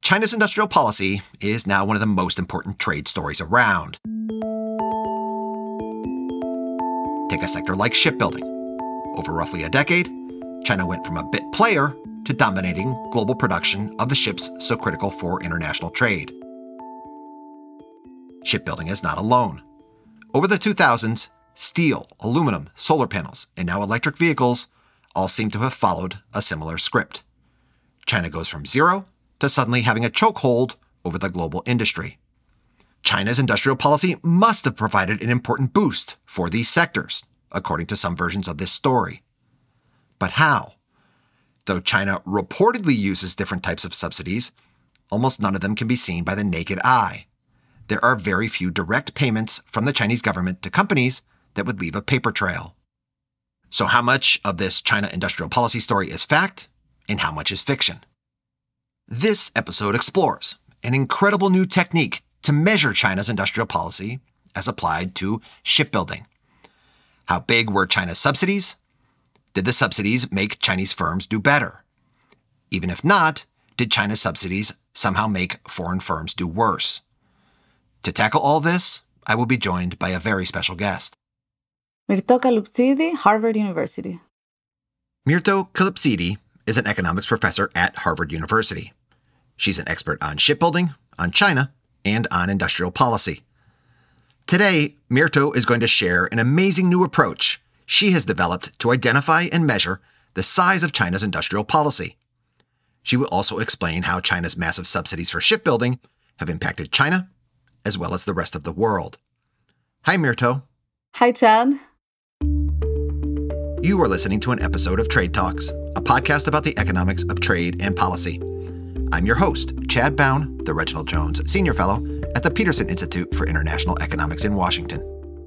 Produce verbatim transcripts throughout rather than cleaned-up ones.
China's industrial policy is now one of the most important trade stories around. Take a sector like shipbuilding. Over roughly a decade, China went from a bit player to dominating global production of the ships so critical for international trade. Shipbuilding is not alone. Over the two thousands, steel, aluminum, solar panels, and now electric vehicles all seem to have followed a similar script. China goes from zero to suddenly having a chokehold over the global industry. China's industrial policy must have provided an important boost for these sectors, according to some versions of this story. But how? Though China reportedly uses different types of subsidies, almost none of them can be seen by the naked eye. There are very few direct payments from the Chinese government to companies that would leave a paper trail. So how much of this China industrial policy story is fact, and how much is fiction? This episode explores an incredible new technique to measure China's industrial policy as applied to shipbuilding. How big were China's subsidies? Did the subsidies make Chinese firms do better? Even if not, did China's subsidies somehow make foreign firms do worse? To tackle all this, I will be joined by a very special guest. Myrto Kaluptsidi, Harvard University. Myrto Kaluptsidi is an economics professor at Harvard University. She's an expert on shipbuilding, on China, and on industrial policy. Today, Myrto is going to share an amazing new approach she has developed to identify and measure the size of China's industrial policy. She will also explain how China's massive subsidies for shipbuilding have impacted China, as well as the rest of the world. Hi, Myrto. Hi, Chad. You are listening to an episode of Trade Talks, a podcast about the economics of trade and policy. I'm your host, Chad Bown, the Reginald Jones Senior Fellow at the Peterson Institute for International Economics in Washington.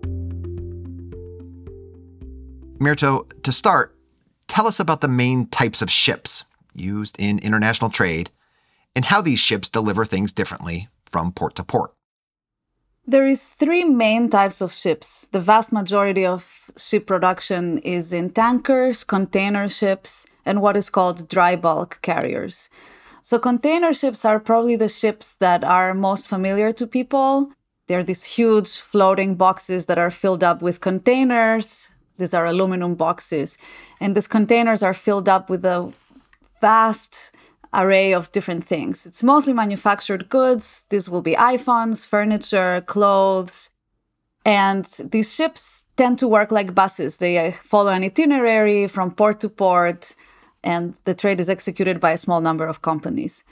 Myrto, to start, tell us about the main types of ships used in international trade and how these ships deliver things differently from port to port. There is three main types of ships. The vast majority of ship production is in tankers, container ships, and what is called dry bulk carriers. So container ships are probably the ships that are most familiar to people. They're these huge floating boxes that are filled up with containers. These are aluminum boxes. And these containers are filled up with a vast array of different things. It's mostly manufactured goods. These will be iPhones, furniture, clothes. And these ships tend to work like buses. They follow an itinerary from port to port, and the trade is executed by a small number of companies.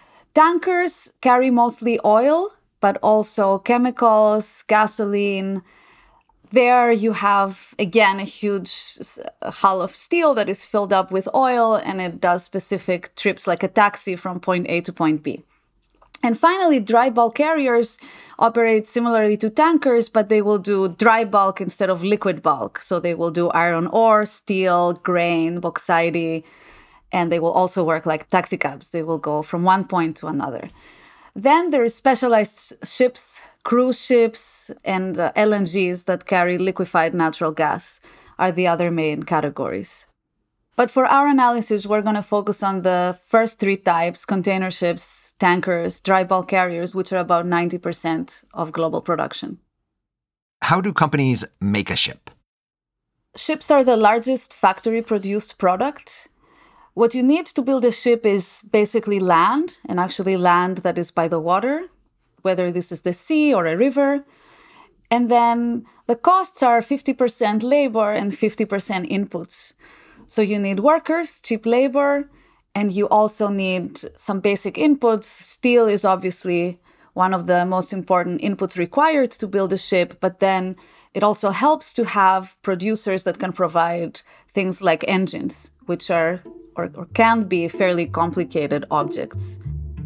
Tankers carry mostly oil, but also chemicals, gasoline. There you have, again, a huge hull of steel that is filled up with oil, and it does specific trips like a taxi from point A to point B. And finally, dry bulk carriers operate similarly to tankers, but they will do dry bulk instead of liquid bulk. So they will do iron ore, steel, grain, bauxite, and they will also work like taxi cabs. They will go from one point to another. Then there are specialized ships, cruise ships, and uh, L N Gs that carry liquefied natural gas are the other main categories. But for our analysis, we're going to focus on the first three types: container ships, tankers, dry bulk carriers, which are about ninety percent of global production. How do companies make a ship? Ships are the largest factory-produced product. What you need to build a ship is basically land, and actually land that is by the water, whether this is the sea or a river. And then the costs are fifty percent labor and fifty percent inputs. So you need workers, cheap labor, and you also need some basic inputs. Steel is obviously one of the most important inputs required to build a ship, but then it also helps to have producers that can provide things like engines, which are or, or can be fairly complicated objects.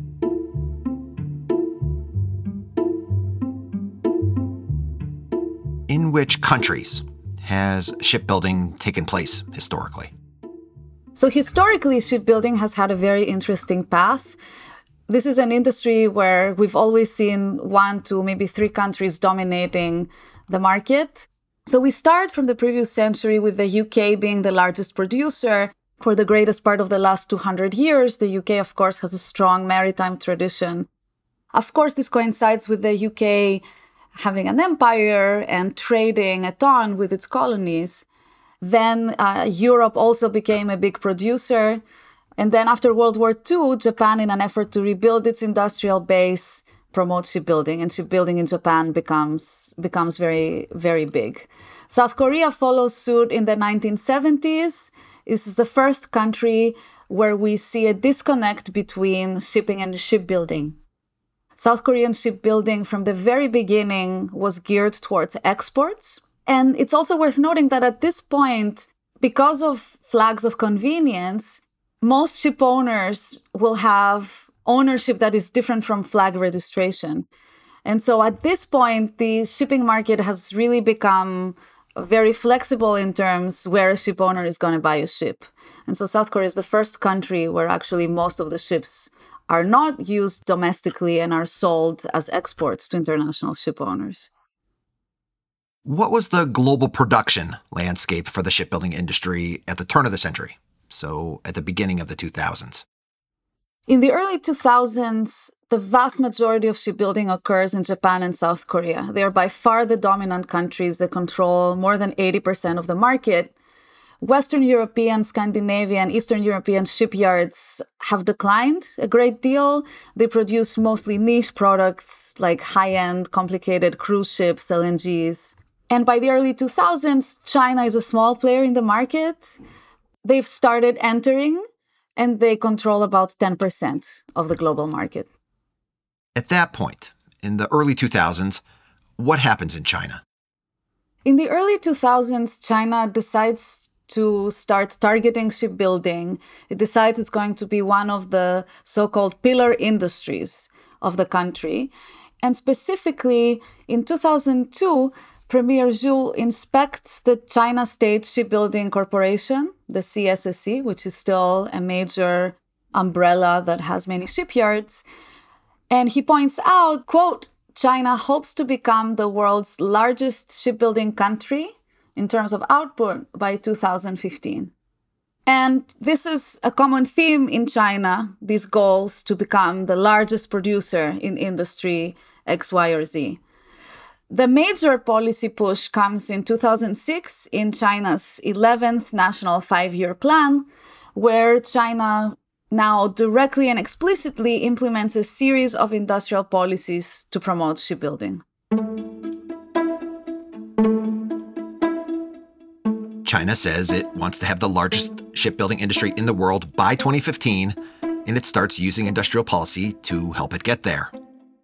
In which countries has shipbuilding taken place historically? So historically, shipbuilding has had a very interesting path. This is an industry where we've always seen one, two, maybe three countries dominating the market. So we start from the previous century with the U K being the largest producer. For the greatest part of the last two hundred years, the U K, of course, has a strong maritime tradition. Of course, this coincides with the U K having an empire and trading a ton with its colonies. Then uh, Europe also became a big producer. And then after World War Two, Japan, in an effort to rebuild its industrial base, promotes shipbuilding, and shipbuilding in Japan becomes, becomes very, very big. South Korea follows suit in the nineteen seventies. This is the first country where we see a disconnect between shipping and shipbuilding. South Korean shipbuilding from the very beginning was geared towards exports. And it's also worth noting that at this point, because of flags of convenience, most ship owners will have ownership that is different from flag registration. And so at this point, the shipping market has really become very flexible in terms where a ship owner is going to buy a ship. And so South Korea is the first country where actually most of the ships are not used domestically and are sold as exports to international ship owners. What was the global production landscape for the shipbuilding industry at the turn of the century? So at the beginning of the two thousands. In the early two thousands, the vast majority of shipbuilding occurs in Japan and South Korea. They are by far the dominant countries that control more than eighty percent of the market. Western European, Scandinavian, Eastern European shipyards have declined a great deal. They produce mostly niche products like high-end, complicated cruise ships, L N Gs. And by the early two thousands, China is a small player in the market. They've started entering, and they control about ten percent of the global market. At that point, in the early two thousands, what happens in China? In the early two thousands, China decides to start targeting shipbuilding. It decides it's going to be one of the so-called pillar industries of the country. And specifically, in two thousand two, Premier Zhu inspects the China State Shipbuilding Corporation, the C S S C, which is still a major umbrella that has many shipyards. And he points out, quote, China hopes to become the world's largest shipbuilding country in terms of output by two thousand fifteen. And this is a common theme in China, these goals to become the largest producer in industry X, Y, or Z. The major policy push comes in two thousand six in China's eleventh National Five-Year Plan, where China now directly and explicitly implements a series of industrial policies to promote shipbuilding. China says it wants to have the largest shipbuilding industry in the world by twenty fifteen, and it starts using industrial policy to help it get there.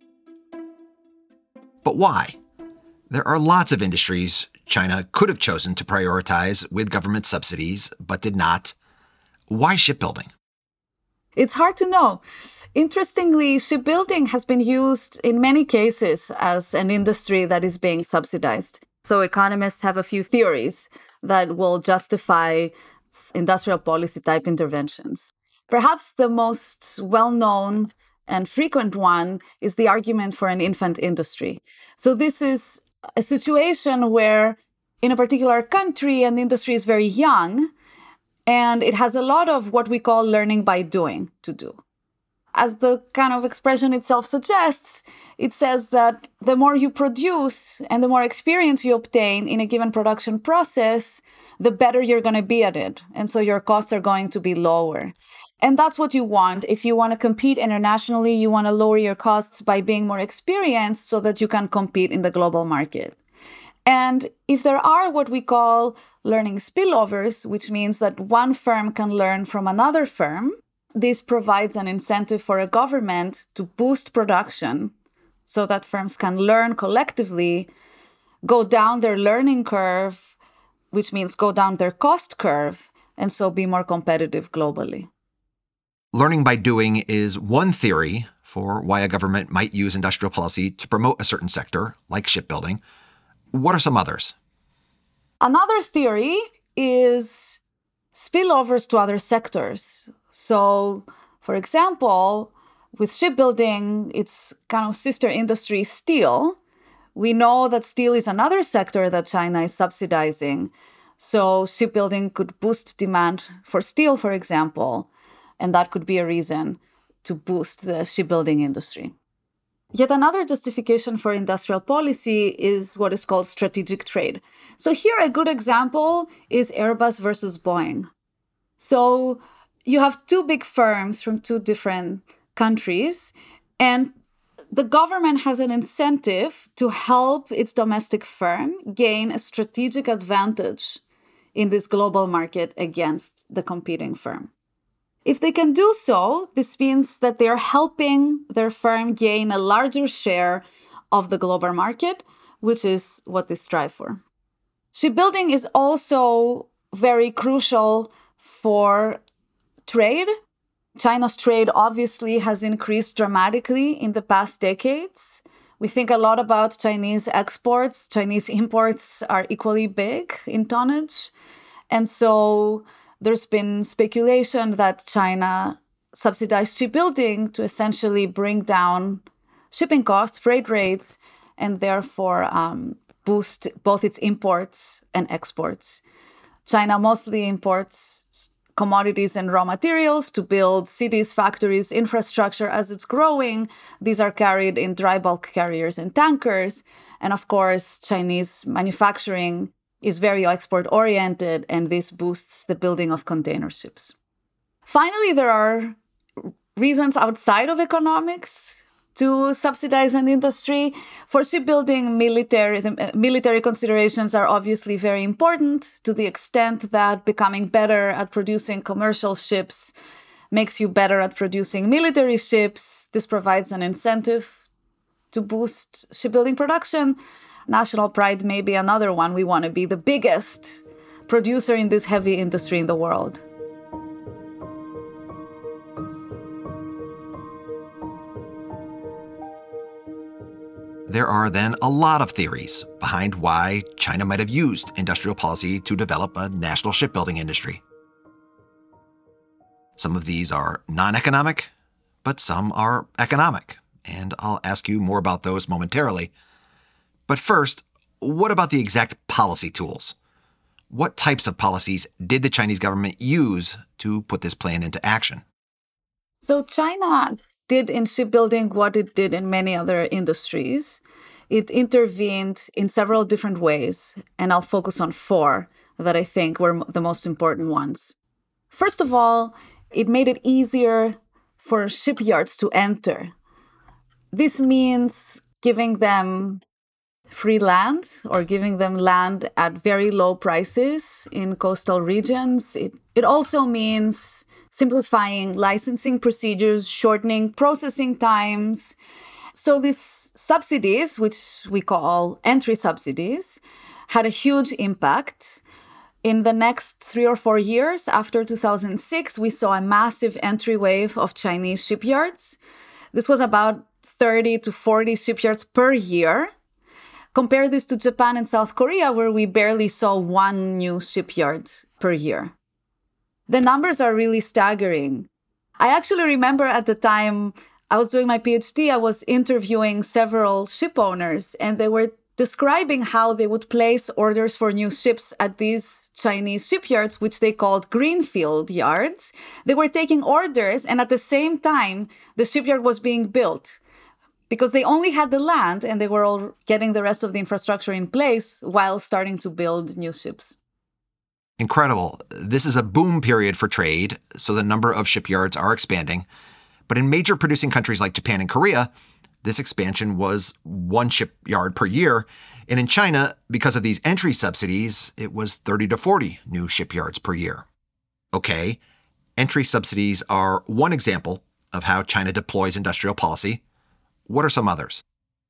But why? There are lots of industries China could have chosen to prioritize with government subsidies, but did not. Why shipbuilding? It's hard to know. Interestingly, shipbuilding has been used in many cases as an industry that is being subsidized. So economists have a few theories that will justify industrial policy type interventions. Perhaps the most well-known and frequent one is the argument for an infant industry. So this is a situation where in a particular country, an industry is very young, and it has a lot of what we call learning by doing to do. As the kind of expression itself suggests, it says that the more you produce and the more experience you obtain in a given production process, the better you're going to be at it. And so your costs are going to be lower. And that's what you want. If you want to compete internationally, you want to lower your costs by being more experienced so that you can compete in the global market. And if there are what we call learning spillovers, which means that one firm can learn from another firm, this provides an incentive for a government to boost production so that firms can learn collectively, go down their learning curve, which means go down their cost curve, and so be more competitive globally. Learning by doing is one theory for why a government might use industrial policy to promote a certain sector, like shipbuilding. What are some others? Another theory is spillovers to other sectors. So, for example, with shipbuilding, its kind of sister industry, steel. We know that steel is another sector that China is subsidizing. So shipbuilding could boost demand for steel, for example, and that could be a reason to boost the shipbuilding industry. Yet another justification for industrial policy is what is called strategic trade. So here a good example is Airbus versus Boeing. So you have two big firms from two different countries, and the government has an incentive to help its domestic firm gain a strategic advantage in this global market against the competing firm. If they can do so, this means that they are helping their firm gain a larger share of the global market, which is what they strive for. Shipbuilding is also very crucial for trade. China's trade obviously has increased dramatically in the past decades. We think a lot about Chinese exports. Chinese imports are equally big in tonnage. And so there's been speculation that China subsidized shipbuilding to essentially bring down shipping costs, freight rates, and therefore um, boost both its imports and exports. China mostly imports commodities and raw materials to build cities, factories, infrastructure. As it's growing, these are carried in dry bulk carriers and tankers. And of course, Chinese manufacturing is very export-oriented, and this boosts the building of container ships. Finally, there are reasons outside of economics to subsidize an industry. For shipbuilding, military, the military considerations are obviously very important to the extent that becoming better at producing commercial ships makes you better at producing military ships. This provides an incentive to boost shipbuilding production. National pride may be another one. We want to be the biggest producer in this heavy industry in the world. There are then a lot of theories behind why China might have used industrial policy to develop a national shipbuilding industry. Some of these are non-economic, but some are economic, and I'll ask you more about those momentarily. But first, what about the exact policy tools? What types of policies did the Chinese government use to put this plan into action? So China did in shipbuilding what it did in many other industries. It intervened in several different ways, and I'll focus on four that I think were the most important ones. First of all, it made it easier for shipyards to enter. This means giving them free land or giving them land at very low prices in coastal regions. It, it also means simplifying licensing procedures, shortening processing times. So these subsidies, which we call entry subsidies, had a huge impact. In the next three or four years after two thousand six, we saw a massive entry wave of Chinese shipyards. This was about thirty to forty shipyards per year. Compare this to Japan and South Korea, where we barely saw one new shipyard per year. The numbers are really staggering. I actually remember at the time I was doing my PhD, I was interviewing several ship owners, and they were describing how they would place orders for new ships at these Chinese shipyards, which they called greenfield yards. They were taking orders, and at the same time, the shipyard was being built, because they only had the land and they were all getting the rest of the infrastructure in place while starting to build new ships. Incredible. This is a boom period for trade, so the number of shipyards are expanding. But in major producing countries like Japan and Korea, this expansion was one shipyard per year. And in China, because of these entry subsidies, it was thirty to forty new shipyards per year. Okay, entry subsidies are one example of how China deploys industrial policy. What are some others?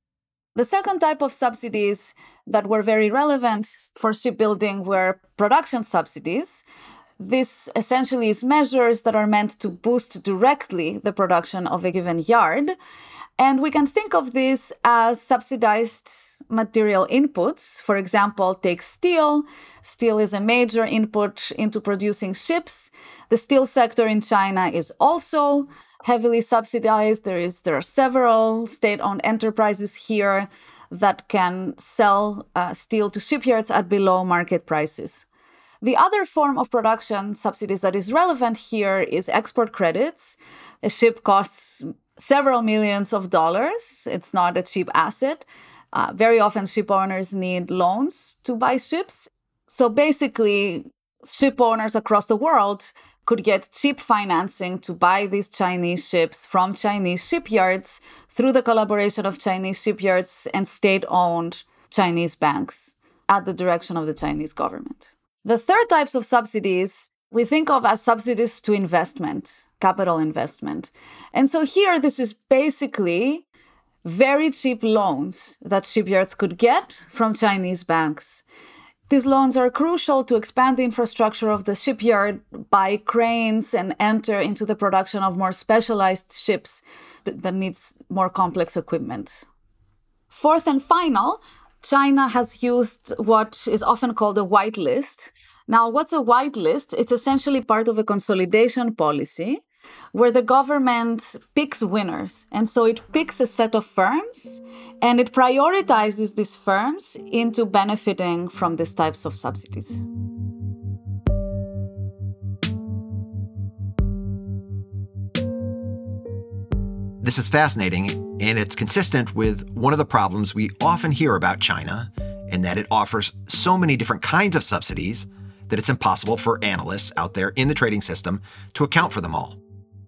The second type of subsidies that were very relevant for shipbuilding were production subsidies. This essentially is measures that are meant to boost directly the production of a given yard. And we can think of this as subsidized material inputs. For example, take steel. Steel is a major input into producing ships. The steel sector in China is also heavily subsidized. There is there are several state-owned enterprises here that can sell uh, steel to shipyards at below market prices. The other form of production subsidies that is relevant here is export credits. A ship costs several millions of dollars. It's not a cheap asset. Uh, very often, ship owners need loans to buy ships. So basically, ship owners across the world could get cheap financing to buy these Chinese ships from Chinese shipyards through the collaboration of Chinese shipyards and state-owned Chinese banks at the direction of the Chinese government. The third types of subsidies we think of as subsidies to investment, capital investment. And so here, this is basically very cheap loans that shipyards could get from Chinese banks. These loans are crucial to expand the infrastructure of the shipyard, buy cranes, and enter into the production of more specialized ships that needs more complex equipment. Fourth and final, China has used what is often called a white list. Now, what's a white list? It's essentially part of a consolidation policy where the government picks winners. And so it picks a set of firms and it prioritizes these firms into benefiting from these types of subsidies. This is fascinating, and it's consistent with one of the problems we often hear about China, in that it offers so many different kinds of subsidies that it's impossible for analysts out there in the trading system to account for them all.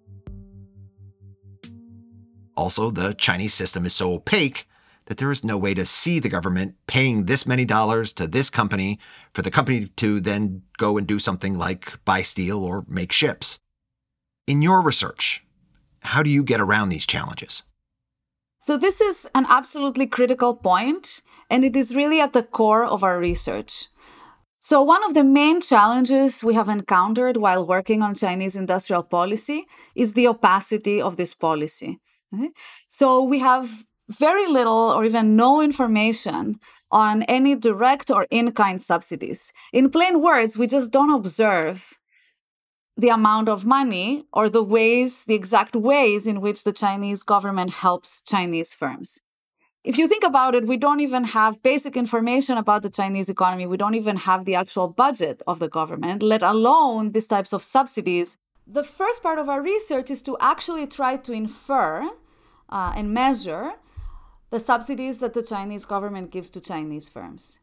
Also, the Chinese system is so opaque that there is no way to see the government paying this many dollars to this company for the company to then go and do something like buy steel or make ships. In your research, how do you get around these challenges? So this is an absolutely critical point, and it is really at the core of our research. So one of the main challenges we have encountered while working on Chinese industrial policy is the opacity of this policy. Okay? So we have very little or even no information on any direct or in-kind subsidies. In plain words, we just don't observe the amount of money or the ways, the exact ways in which the Chinese government helps Chinese firms. If you think about it, we don't even have basic information about the Chinese economy. We don't even have the actual budget of the government, let alone these types of subsidies. The first part of our research is to actually try to infer uh, and measure the subsidies that the Chinese government gives to Chinese firms.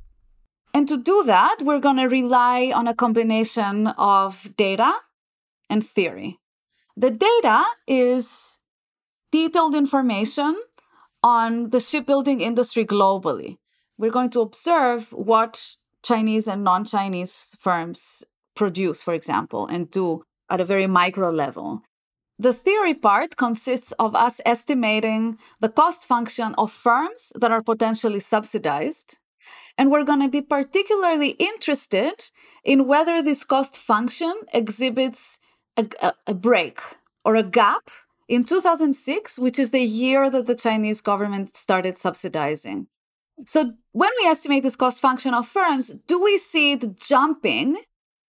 And to do that, we're going to rely on a combination of data and theory. The data is detailed information on the shipbuilding industry globally. We're going to observe what Chinese and non-Chinese firms produce, for example, and do at a very micro level. The theory part consists of us estimating the cost function of firms that are potentially subsidized. And we're going to be particularly interested in whether this cost function exhibits a, a, a break or a gap in two thousand six, which is the year that the Chinese government started subsidizing. So when we estimate this cost function of firms, do we see it jumping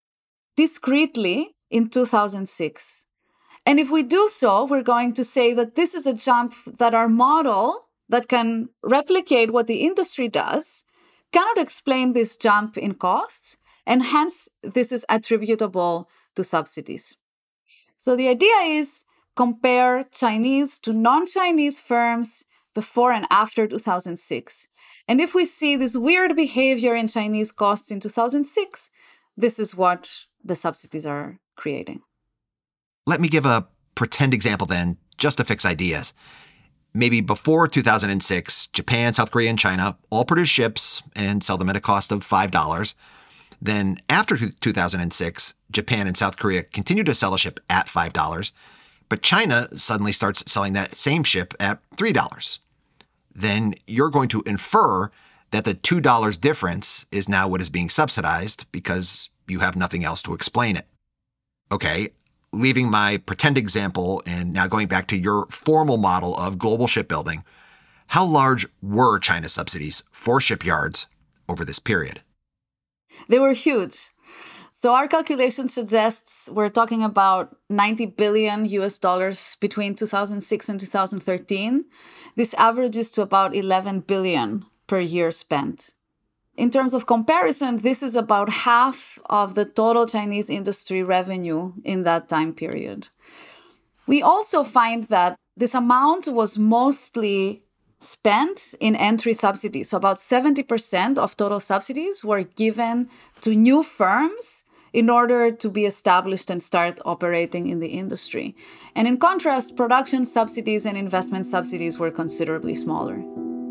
discretely in two thousand six? And if we do so, we're going to say that this is a jump that our model that can replicate what the industry does cannot explain this jump in costs, and hence this is attributable to subsidies. So the idea is compare Chinese to non-Chinese firms before and after two thousand six. And if we see this weird behavior in Chinese costs in two thousand six, this is what the subsidies are creating. Let me give a pretend example then, just to fix ideas. Maybe before two thousand six, Japan, South Korea, and China all produce ships and sell them at a cost of five dollars. Then after two thousand six, Japan and South Korea continue to sell a ship at five dollars, but China suddenly starts selling that same ship at three dollars. Then you're going to infer that the two dollars difference is now what is being subsidized because you have nothing else to explain it. Okay, leaving my pretend example and now going back to your formal model of global shipbuilding, how large were China's subsidies for shipyards over this period? They were huge. So our calculation suggests we're talking about ninety billion U S dollars between two thousand six and two thousand thirteen. This averages to about eleven billion per year spent. In terms of comparison, this is about half of the total Chinese industry revenue in that time period. We also find that this amount was mostly spent in entry subsidies. So about seventy percent of total subsidies were given to new firms in order to be established and start operating in the industry. And in contrast, production subsidies and investment subsidies were considerably smaller.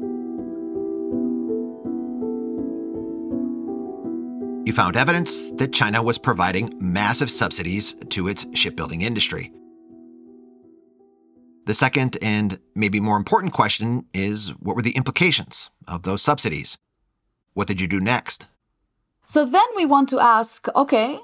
You found evidence that China was providing massive subsidies to its shipbuilding industry. The second and maybe more important question is, what were the implications of those subsidies? What did you do next? So then we want to ask, okay,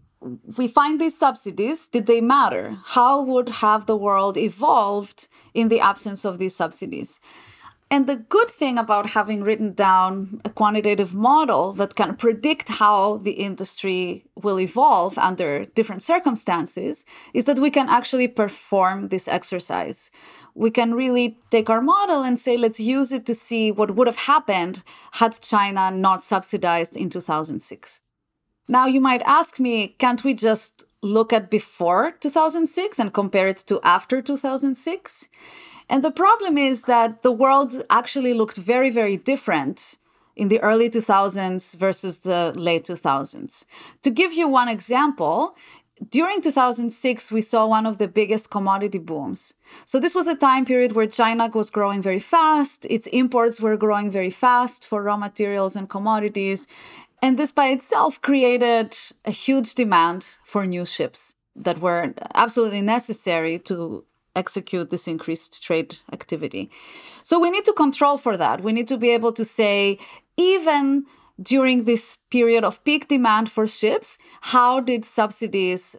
we find these subsidies. Did they matter? How would have the world evolved in the absence of these subsidies? And the good thing about having written down a quantitative model that can predict how the industry will evolve under different circumstances is that we can actually perform this exercise. We can really take our model and say, let's use it to see what would have happened had China not subsidized in two thousand six. Now, you might ask me, can't we just look at before two thousand six and compare it to after two thousand six? And the problem is that the world actually looked very, very different in the early two thousands versus the late two thousands. To give you one example, during two thousand six, we saw one of the biggest commodity booms. So this was a time period where China was growing very fast. Its imports were growing very fast for raw materials and commodities. And this by itself created a huge demand for new ships that were absolutely necessary to execute this increased trade activity. So we need to control for that. We need to be able to say, even during this period of peak demand for ships, how did subsidies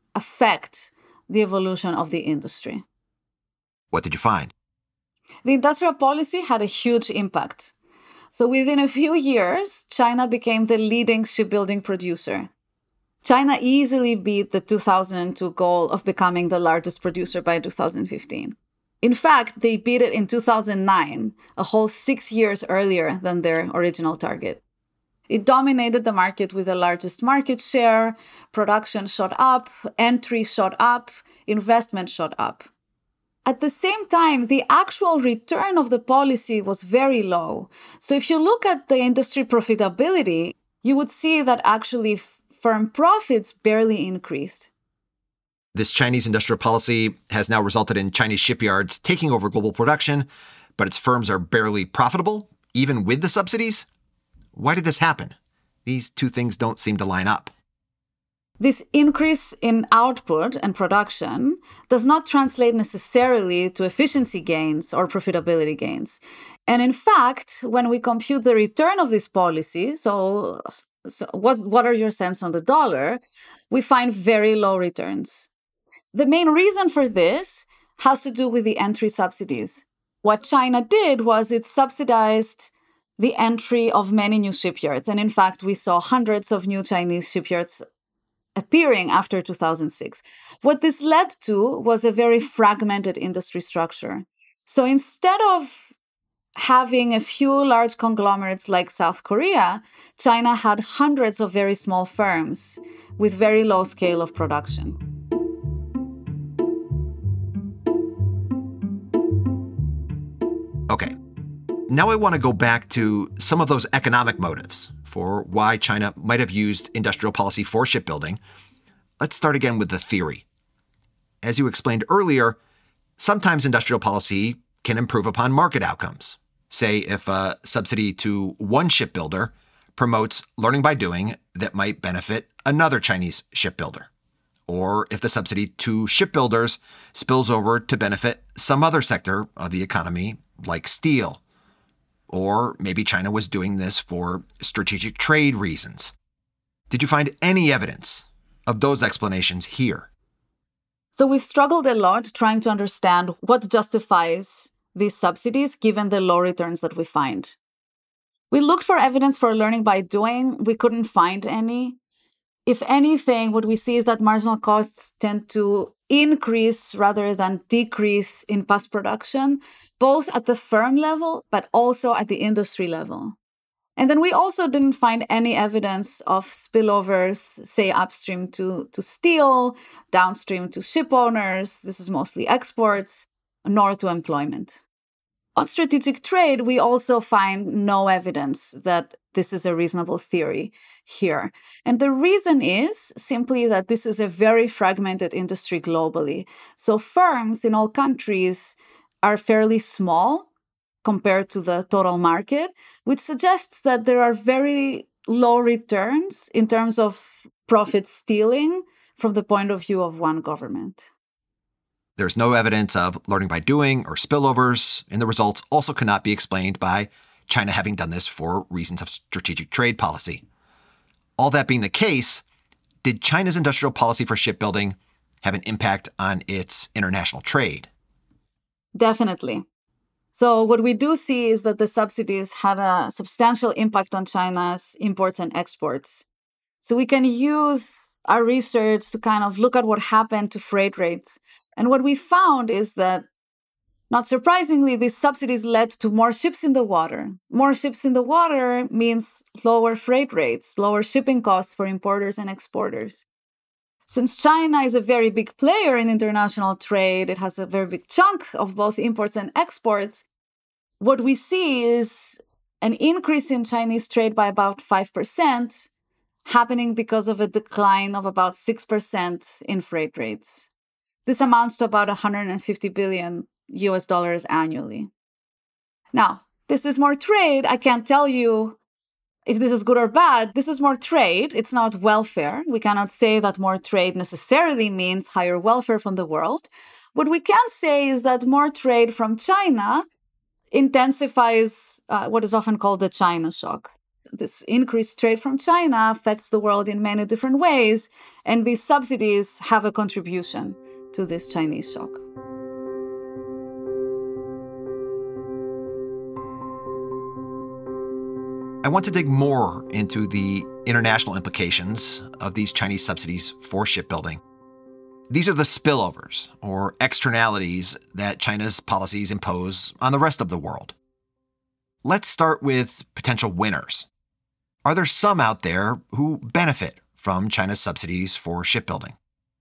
affect the evolution of the industry? What did you find? The industrial policy had a huge impact. So within a few years, China became the leading shipbuilding producer. China easily beat the two thousand two goal of becoming the largest producer by two thousand fifteen. In fact, they beat it in two thousand nine, a whole six years earlier than their original target. It dominated the market with the largest market share, production shot up, entry shot up, investment shot up. At the same time, the actual return of the policy was very low. So if you look at the industry profitability, you would see that actually firm profits barely increased. This Chinese industrial policy has now resulted in Chinese shipyards taking over global production, but its firms are barely profitable, even with the subsidies. Why did this happen? These two things don't seem to line up. This increase in output and production does not translate necessarily to efficiency gains or profitability gains. And in fact, when we compute the return of this policy, so So what, what are your cents on the dollar? We find very low returns. The main reason for this has to do with the entry subsidies. What China did was it subsidized the entry of many new shipyards. And in fact, we saw hundreds of new Chinese shipyards appearing after two thousand six. What this led to was a very fragmented industry structure. So instead of having a few large conglomerates like South Korea, China had hundreds of very small firms with very low scale of production. Okay, now I want to go back to some of those economic motives for why China might have used industrial policy for shipbuilding. Let's start again with the theory. As you explained earlier, sometimes industrial policy can improve upon market outcomes. Say if a subsidy to one shipbuilder promotes learning by doing that might benefit another Chinese shipbuilder, or if the subsidy to shipbuilders spills over to benefit some other sector of the economy, like steel, or maybe China was doing this for strategic trade reasons. Did you find any evidence of those explanations here? So we've struggled a lot trying to understand what justifies these subsidies given the low returns that we find. We looked for evidence for learning by doing. We couldn't find any. If anything, what we see is that marginal costs tend to increase rather than decrease in past production, both at the firm level, but also at the industry level. And then we also didn't find any evidence of spillovers, say upstream to, to steel, downstream to ship owners, this is mostly exports, nor to employment. On strategic trade, we also find no evidence that this is a reasonable theory here. And the reason is simply that this is a very fragmented industry globally. So firms in all countries are fairly small compared to the total market, which suggests that there are very low returns in terms of profit stealing from the point of view of one government. There's no evidence of learning by doing or spillovers, and the results also cannot be explained by China having done this for reasons of strategic trade policy. All that being the case, did China's industrial policy for shipbuilding have an impact on its international trade? Definitely. So what we do see is that the subsidies had a substantial impact on China's imports and exports. So we can use our research to kind of look at what happened to freight rates. And what we found is that, not surprisingly, these subsidies led to more ships in the water. More ships in the water means lower freight rates, lower shipping costs for importers and exporters. Since China is a very big player in international trade, it has a very big chunk of both imports and exports. What we see is an increase in Chinese trade by about five percent, happening because of a decline of about six percent in freight rates. This amounts to about one hundred fifty billion U S dollars annually. Now, this is more trade. I can't tell you if this is good or bad. This is more trade. It's not welfare. We cannot say that more trade necessarily means higher welfare from the world. What we can say is that more trade from China intensifies uh, what is often called the China shock. This increased trade from China affects the world in many different ways, and these subsidies have a contribution to this Chinese shock. I want to dig more into the international implications of these Chinese subsidies for shipbuilding. These are the spillovers, or externalities, that China's policies impose on the rest of the world. Let's start with potential winners. Are there some out there who benefit from China's subsidies for shipbuilding?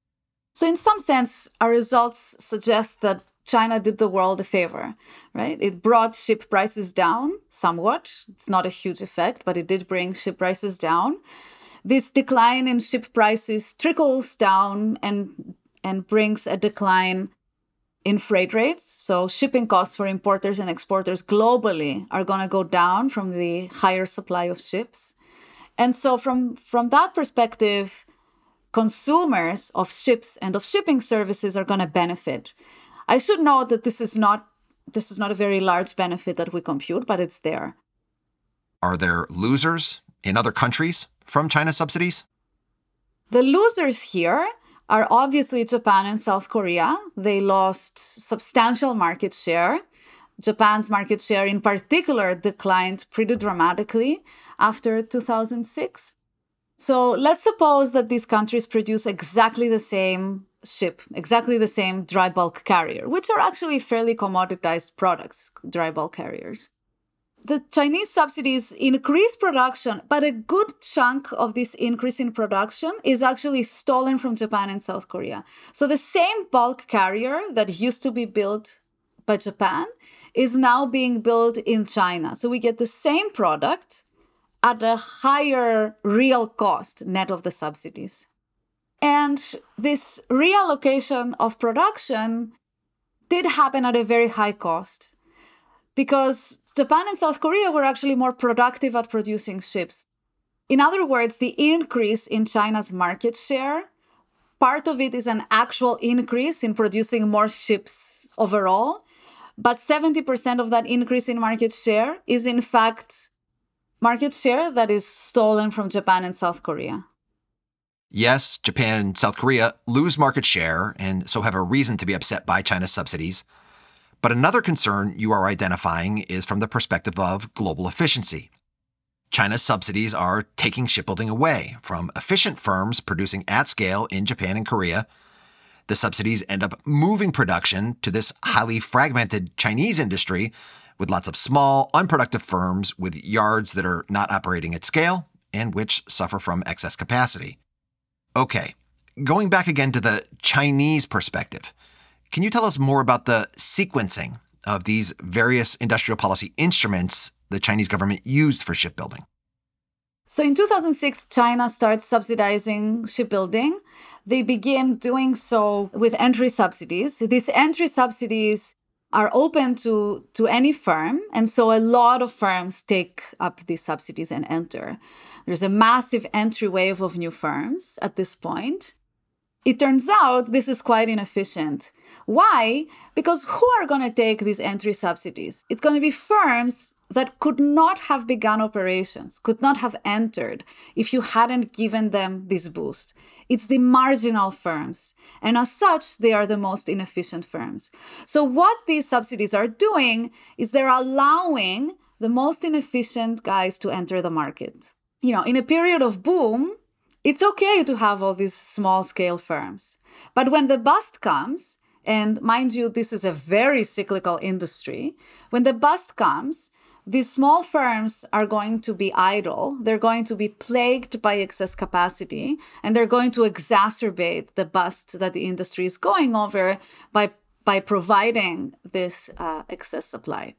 So in some sense, our results suggest that China did the world a favor, right? It brought ship prices down somewhat. It's not a huge effect, but it did bring ship prices down. This decline in ship prices trickles down and, and brings a decline in freight rates. So shipping costs for importers and exporters globally are going to go down from the higher supply of ships. And so from, from that perspective, consumers of ships and of shipping services are going to benefit. I should note that this is not this is not a very large benefit that we compute, but it's there. Are there losers in other countries from China's subsidies? The losers here are obviously Japan and South Korea. They lost substantial market share. Japan's market share in particular declined pretty dramatically after two thousand six. So let's suppose that these countries produce exactly the same ship, exactly the same dry bulk carrier, which are actually fairly commoditized products, dry bulk carriers. The Chinese subsidies increase production, but a good chunk of this increase in production is actually stolen from Japan and South Korea. So the same bulk carrier that used to be built by Japan is now being built in China. So we get the same product at a higher real cost net of the subsidies. And this reallocation of production did happen at a very high cost because Japan and South Korea were actually more productive at producing ships. In other words, the increase in China's market share, part of it is an actual increase in producing more ships overall, but seventy percent of that increase in market share is in fact market share that is stolen from Japan and South Korea. Yes, Japan and South Korea lose market share and so have a reason to be upset by China's subsidies. But another concern you are identifying is from the perspective of global efficiency. China's subsidies are taking shipbuilding away from efficient firms producing at scale in Japan and Korea. The subsidies end up moving production to this highly fragmented Chinese industry, with lots of small, unproductive firms with yards that are not operating at scale and which suffer from excess capacity. Okay, going back again to the Chinese perspective, can you tell us more about the sequencing of these various industrial policy instruments the Chinese government used for shipbuilding? So in two thousand six, China starts subsidizing shipbuilding. They begin doing so with entry subsidies. These entry subsidies are open to, to any firm. And so a lot of firms take up these subsidies and enter. There's a massive entry wave of new firms at this point. It turns out this is quite inefficient. Why? Because who are going to take these entry subsidies? It's going to be firms that could not have begun operations, could not have entered if you hadn't given them this boost. It's the marginal firms. And as such, they are the most inefficient firms. So what these subsidies are doing is they're allowing the most inefficient guys to enter the market. You know, in a period of boom, it's okay to have all these small-scale firms. But when the bust comes, and mind you, this is a very cyclical industry, when the bust comes, these small firms are going to be idle. They're going to be plagued by excess capacity, and they're going to exacerbate the bust that the industry is going over by, by providing this uh, excess supply.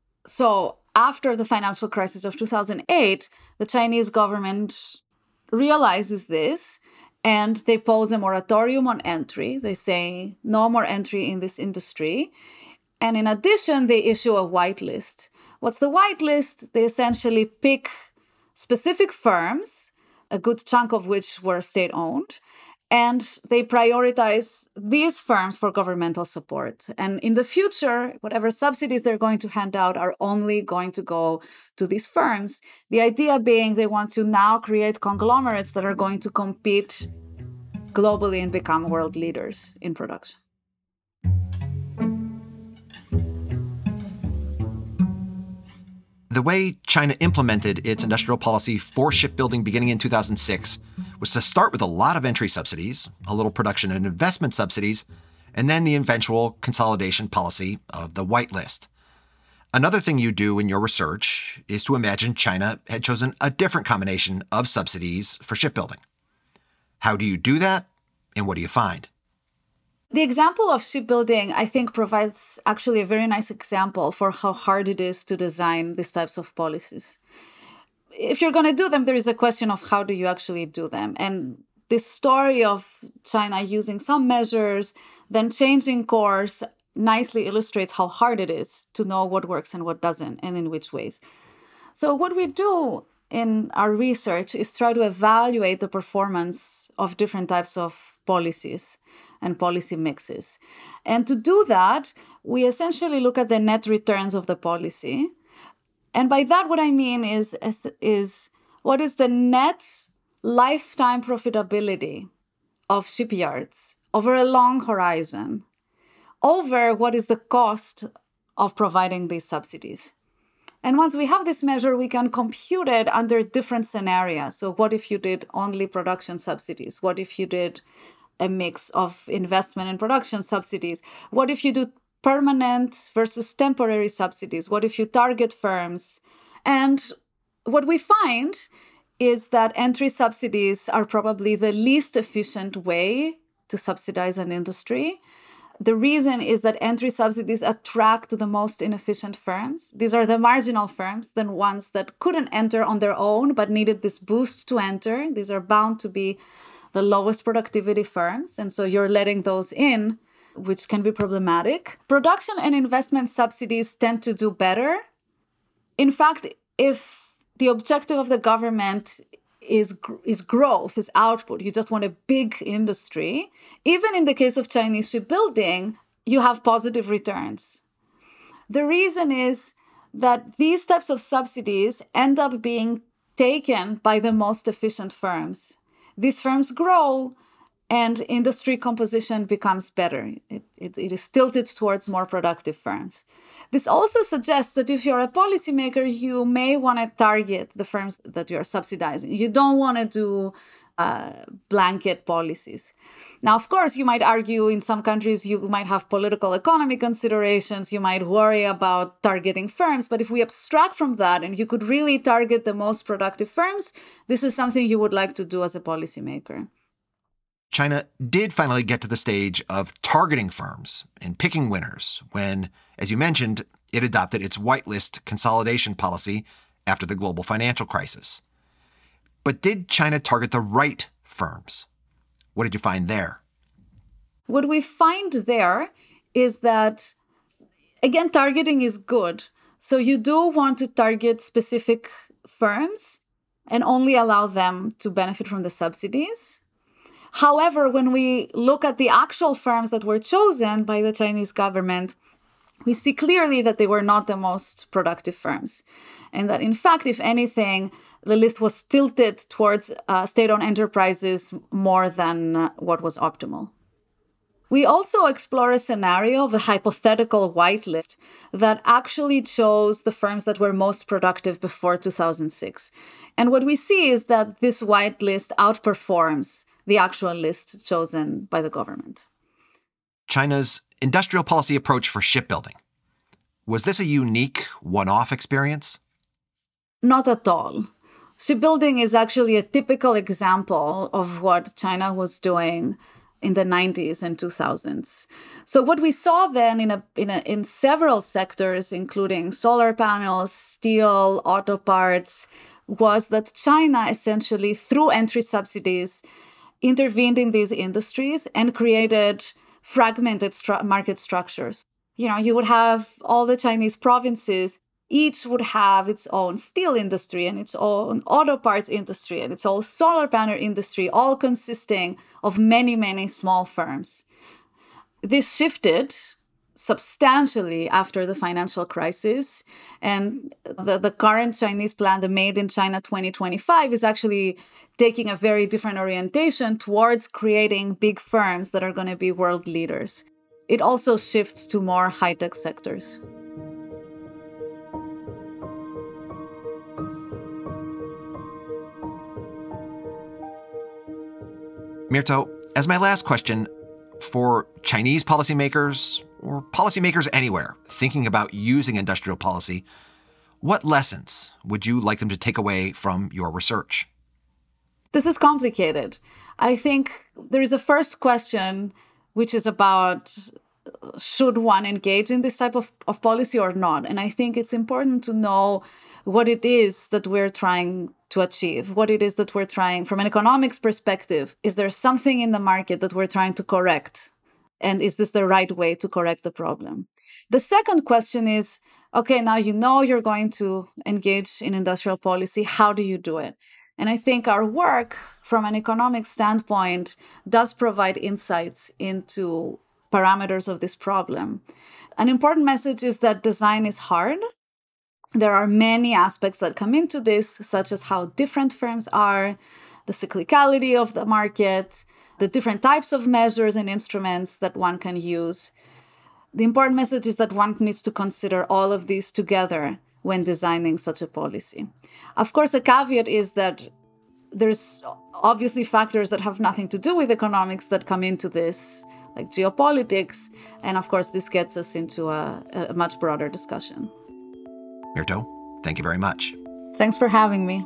So after the financial crisis of two thousand eight, the Chinese government realizes this, and they pose a moratorium on entry. They say no more entry in this industry. And in addition, they issue a whitelist. What's the whitelist? They essentially pick specific firms, a good chunk of which were state-owned, and they prioritize these firms for governmental support. And in the future, whatever subsidies they're going to hand out are only going to go to these firms. The idea being they want to now create conglomerates that are going to compete globally and become world leaders in production. The way China implemented its industrial policy for shipbuilding beginning in two thousand six was to start with a lot of entry subsidies, a little production and investment subsidies, and then the eventual consolidation policy of the whitelist. Another thing you do in your research is to imagine China had chosen a different combination of subsidies for shipbuilding. How do you do that, and what do you find? The example of shipbuilding, I think, provides actually a very nice example for how hard it is to design these types of policies. If you're going to do them, there is a question of how do you actually do them. And this story of China using some measures, then changing course, nicely illustrates how hard it is to know what works and what doesn't, and in which ways. So what we do in our research is try to evaluate the performance of different types of policies and policy mixes. And to do that, we essentially look at the net returns of the policy. And by that, what I mean is, is what is the net lifetime profitability of shipyards over a long horizon, over what is the cost of providing these subsidies. And once we have this measure, we can compute it under different scenarios. So what if you did only production subsidies? What if you did a mix of investment and production subsidies? What if you do permanent versus temporary subsidies? What if you target firms? And what we find is that entry subsidies are probably the least efficient way to subsidize an industry. The reason is that entry subsidies attract the most inefficient firms. These are the marginal firms, the ones that couldn't enter on their own but needed this boost to enter. These are bound to be the lowest productivity firms. And so you're letting those in, which can be problematic. Production and investment subsidies tend to do better. In fact, if the objective of the government is, is growth, is output, you just want a big industry, even in the case of Chinese shipbuilding, you have positive returns. The reason is that these types of subsidies end up being taken by the most efficient firms. These firms grow and industry composition becomes better. It, it, it is tilted towards more productive firms. This also suggests that if you're a policymaker, you may want to target the firms that you're subsidizing. You don't want to do uh, blanket policies. Now, of course, you might argue in some countries you might have political economy considerations, you might worry about targeting firms, but if we abstract from that and you could really target the most productive firms, this is something you would like to do as a policymaker. China did finally get to the stage of targeting firms and picking winners when, as you mentioned, it adopted its whitelist consolidation policy after the global financial crisis. But did China target the right firms? What did you find there? What we find there is that, again, targeting is good. So you do want to target specific firms and only allow them to benefit from the subsidies. However, when we look at the actual firms that were chosen by the Chinese government, we see clearly that they were not the most productive firms. And that, in fact, if anything, the list was tilted towards uh, state-owned enterprises more than uh, what was optimal. We also explore a scenario of a hypothetical whitelist that actually chose the firms that were most productive before two thousand six. And what we see is that this whitelist outperforms the actual list chosen by the government. China's industrial policy approach for shipbuilding. Was this a unique one-off experience? Not at all. Shipbuilding is actually a typical example of what China was doing in the nineties and two thousands. So what we saw then in a, in, a, in several sectors, including solar panels, steel, auto parts, was that China essentially, through entry subsidies, intervened in these industries and created fragmented stru- market structures. You know, you would have all the Chinese provinces, each would have its own steel industry and its own auto parts industry and its own solar panel industry, all consisting of many, many small firms. This shifted substantially after the financial crisis. And the, the current Chinese plan, the Made in China twenty twenty-five, is actually taking a very different orientation towards creating big firms that are going to be world leaders. It also shifts to more high-tech sectors. Mirto, as my last question, for Chinese policymakers or policymakers anywhere thinking about using industrial policy, what lessons would you like them to take away from your research? This is complicated. I think there is a first question, which is about should one engage in this type of, of policy or not? And I think it's important to know what it is that we're trying to achieve, what it is that we're trying from an economics perspective. Is there something in the market that we're trying to correct? And is this the right way to correct the problem? The second question is, okay, now you know you're going to engage in industrial policy. How do you do it? And I think our work from an economic standpoint does provide insights into parameters of this problem. An important message is that design is hard. There are many aspects that come into this, such as how different firms are, the cyclicality of the market, the different types of measures and instruments that one can use. The important message is that one needs to consider all of these together when designing such a policy. Of course, a caveat is that there's obviously factors that have nothing to do with economics that come into this, like geopolitics. And of course, this gets us into a, a much broader discussion. Mirto, thank you very much. Thanks for having me.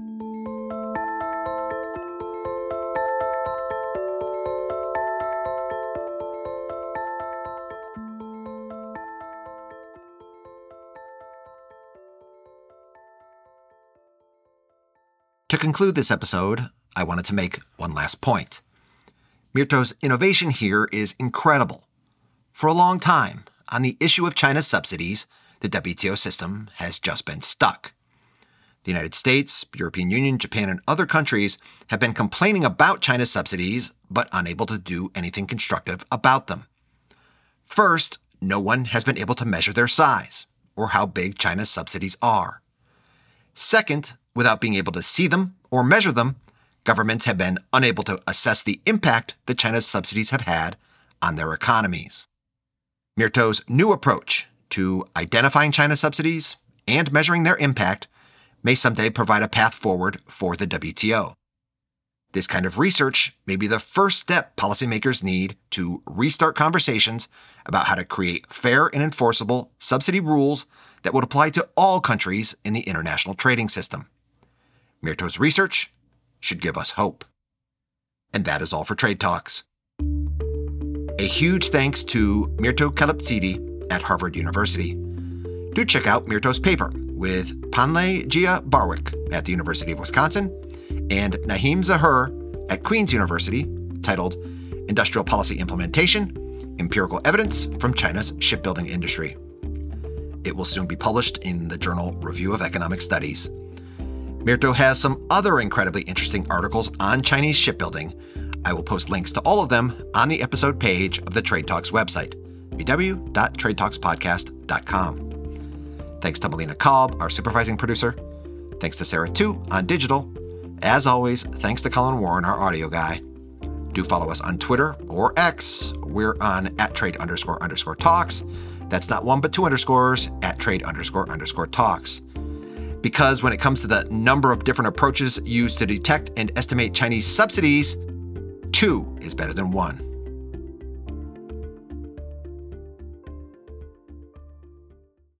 To conclude this episode, I wanted to make one last point. Mirto's innovation here is incredible. For a long time, on the issue of China's subsidies, the W T O system has just been stuck. The United States, European Union, Japan, and other countries have been complaining about China's subsidies, but unable to do anything constructive about them. First, no one has been able to measure their size, or how big China's subsidies are. Second, without being able to see them or measure them, governments have been unable to assess the impact that China's subsidies have had on their economies. Mirto's new approach to identifying China's subsidies and measuring their impact may someday provide a path forward for the W T O. This kind of research may be the first step policymakers need to restart conversations about how to create fair and enforceable subsidy rules that would apply to all countries in the international trading system. Mirto's research should give us hope. And that is all for Trade Talks. A huge thanks to Mirto Kalipsidi at Harvard University. Do check out Mirto's paper with Panle Gia Barwick at the University of Wisconsin and Naheem Zahur at Queen's University, titled Industrial Policy Implementation, Empirical Evidence from China's Shipbuilding Industry. It will soon be published in the journal Review of Economic Studies. Mirto has some other incredibly interesting articles on Chinese shipbuilding. I will post links to all of them on the episode page of the Trade Talks website, w w w dot trade talks podcast dot com. Thanks to Melina Kolb, our supervising producer. Thanks to Sarah Tu on digital. As always, thanks to Colin Warren, our audio guy. Do follow us on Twitter or X. We're on at trade underscore underscore talks. That's not one, but two underscores, at trade underscore underscore talks. Because when it comes to the number of different approaches used to detect and estimate Chinese subsidies, two is better than one.